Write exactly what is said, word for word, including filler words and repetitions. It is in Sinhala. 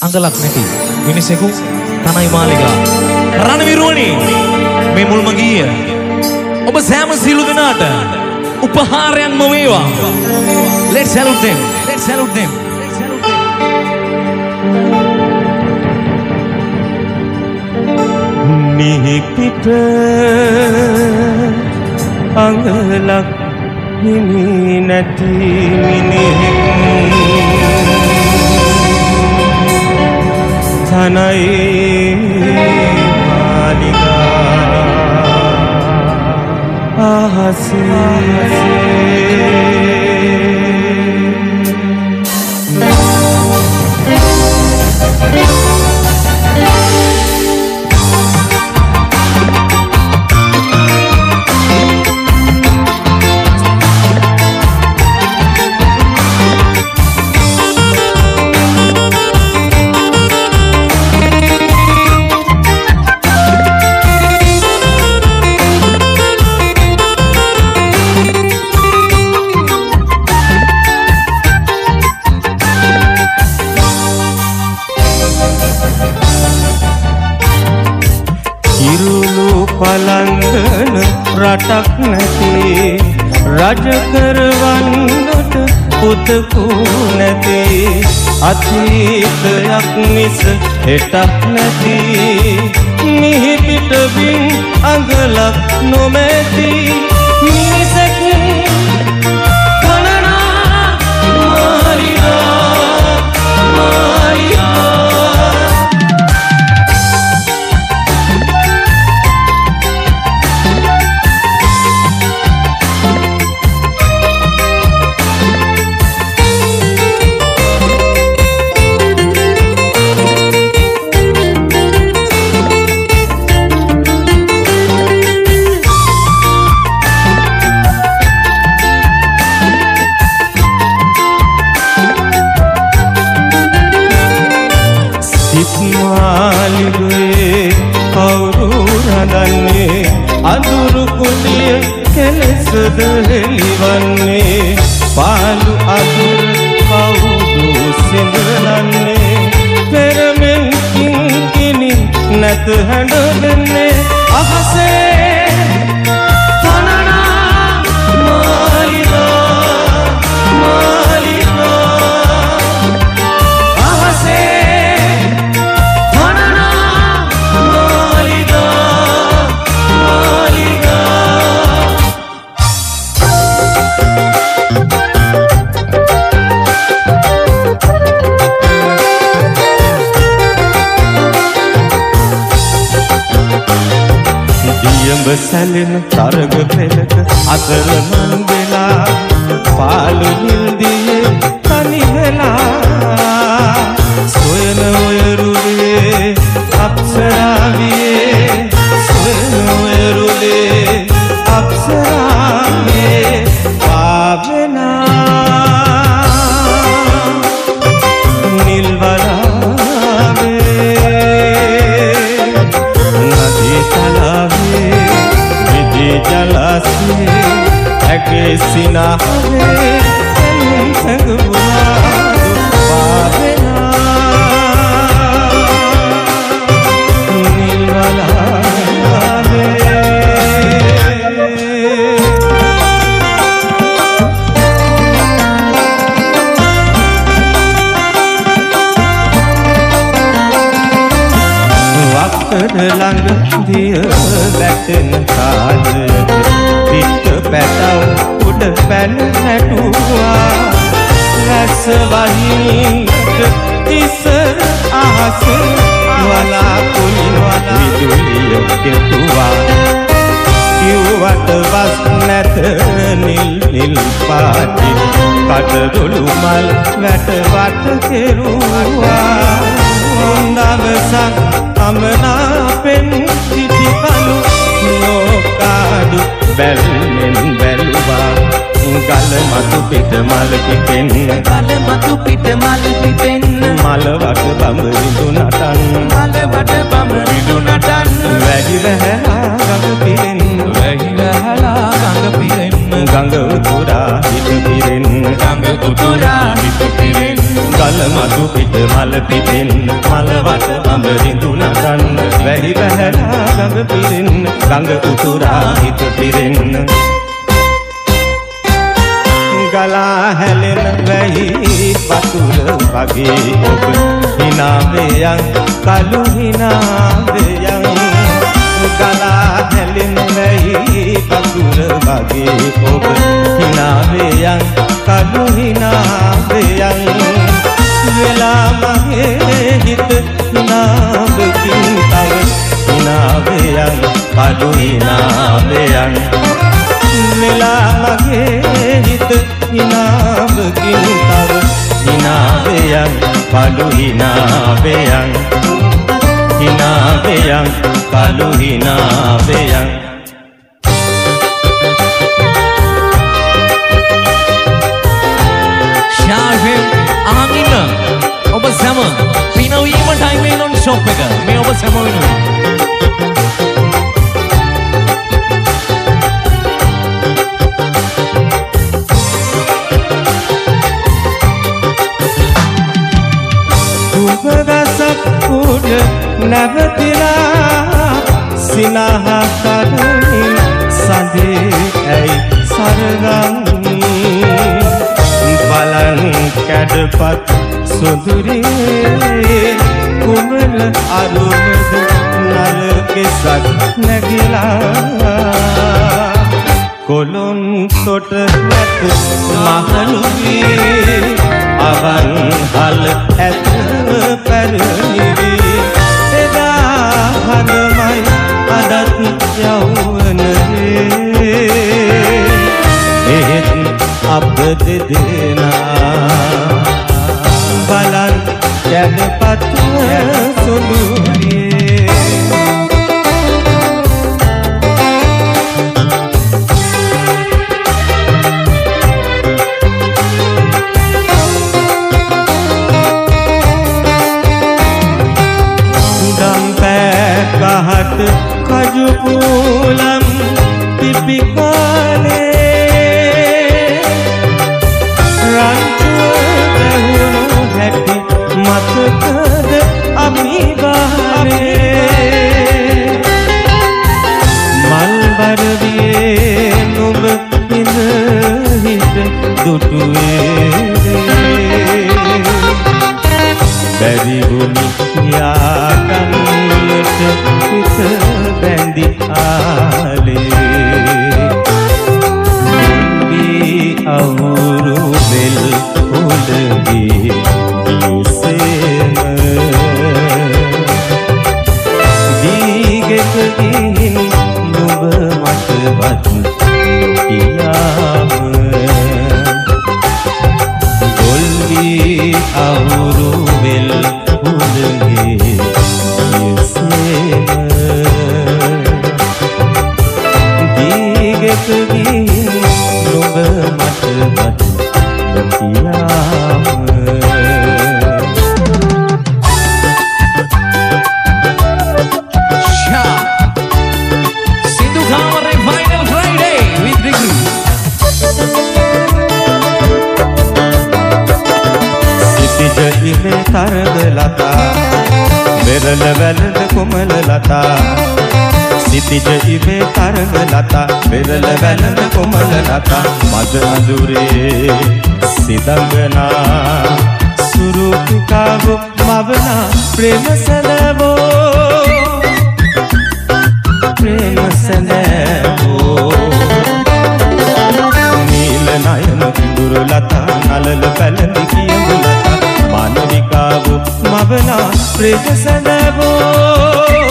අඟලක් නැති මිනිසෙකු තනයි මාලිගා රණවිරුවනි මේ මුල්ම ගීය ඔබ සෑම සියලු දෙනාට උපහාරයක්ම වේවා. Let's salute them. Let's salute them. Let's salute them. මිහිපිට අඟලක් හිමි නැති මිනිහෙක් තනයි මාලිගා ආහසේ පලංගන රටක් නැති රජ කරවන්නට පුතකු නැති අතීතයක් මිස හෙටක් නැති මිහිපිට බින් අඟලක් නොමැති මිනිසෙක් කනනා මාරිනා මාරිනා මාලිගයේ කවුරු රඳන්නේ අඳුරු කුටිය කෙලෙසද හෙළිවන්නේ පාළු අඳුර කවුරු සිඳලන්නේ පෙරමෙන් කිංකිණි නැත හඬ දෙන්නේ අහසේ තනනා මාලිගා මාලිගා අහසේ දියඹ සැලෙන තරග පෙළක අතරමං වෙලා පාළු නිල්දියේ තනි වෙලා සොයන ඔයරුවේ අප්සරාවියේ සොයන ඔයරුවේ අප්සරාවියේ පාවෙනා නිල්වලාවේ නදී තලාවේ ජලසේ ඇගේ සිනහවේ සැඟවුණා පාවෙනා නිල්වලාවේ වක්කඩ ළඟ දිය වැටෙන කාලයට පිට පැටව උඩ පැන හැටුවා රැස් වහිනට ඉස්සර අහස වලාකුළු විදුලිය කෙටුවා කිව්වට වස් නැත නිල් නිල් පාටි කටදොළු මල් වැට වට කෙරුවා හොඳවසක් අමනාපෙන් සිටි කලු ලෝකාඩු බැල්මෙන් බැලුවා ගල මතු පිට මල් පිපෙන්න ගල මතු පිට මල් පිපෙන්න මල වට බඹ විදු නටන්න මල වට බඹ විදු නටන්න වැහි වැහැලා ගඟ පිරෙන්න වැහි වැහැලා ගඟ පිරෙන්න ගඟ උතුරා හිත පිරෙන්න ගඟ උතුරා හිත පිරෙන්න ගල මල මතු පිට මල පිපෙන්න මල වට බඹරිඳු නටන්න වැහි බහැලා ගඟ පිරෙන්න ගඟ උතුරා හිත පිරෙන්න ගලා හැලෙන වැහි වතුර වගේ ඔබ hina වේයන් කලු hina වේයන් ගලා හැලෙන වැහි වතුර වගේ ඔබ hina වේයන් කලු hina වේයන් වෙලා මගේ හිත hinaවකින් තව hina වේයන් කලු hina වේයන් වෙලා මගේ හිත hinaවකින් තව hina වේයන් කලු hina වේයන් hina වේයන් කලු hina වේයන් ශාෆෙම් අහමින්න ඔබ සැම පිනවීමටයි මේ නොන් ෂොප් එක මේ ඔබ සැම වෙනුවෙන් උපගසක් නැවතිලා සිනහ කරමින් සඳේ ඇයි සරගම් බලන් කැඩපත් සොඳුරේ කුමල අරුමද නල කෙසක් නැගිලා කොළොන් තොට නැත මහලුවේ අවන් හල ඇත පැරණිවි එදා හඳමයි අදත් යවුවනරේ එහෙත් අප දෙදෙනා බලන් යැඩපත්ව සොඳුරියේ කහට කජු පූලම් පිපිකානේ රංචුව දැහුණු හැටි මතකද අමිබානේ මල් බරවියේ නුඹ පින හිට දුටුවේ බැරි වුණි යාගන්නට හිත බැඳි ආලේ දී අවුරු වෙල් උලගේ යුසේම දීගෙත ගිහින් නුඹ මටවත් නොකියාම ගොල්වී අවුරු වෙල් උලගේ දීගෙත ගිහින් නුඹ මටවත් නොකියාම Sindhu Kamare Final Friday with Ricky. සිටිජ ඉමේ තරග ලතා වෙරළ වැළඳ කුමල ලතා සිටිජ ඉමේ තරග ලතා වෙරළ වැළඳ කුමල ලතා මද අඳුරේ සිදංගනා සුරුපිකාව මවනා ප්‍රේම සැලවෝ ප්‍රේම සැලවෝ නීල නයන දුරු ලතා නලල පැලඳි කියමු ලතා මානවිකාව මවනා ප්‍රේම සැලවෝ